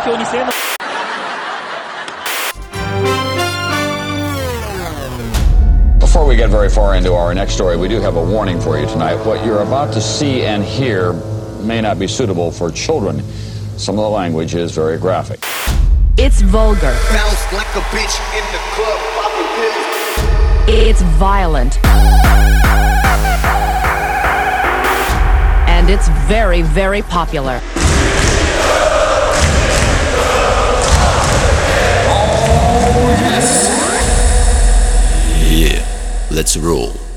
況に性能 Before we get very far into our next story, we do have a warning for you tonight. What you're about to see and hear may not be suitable for children. Some of the language is very graphic. It's vulgar. Bounce like a bitch in the club, popping pills. It's violent. And it's very, very popular. Yeah, let's roll.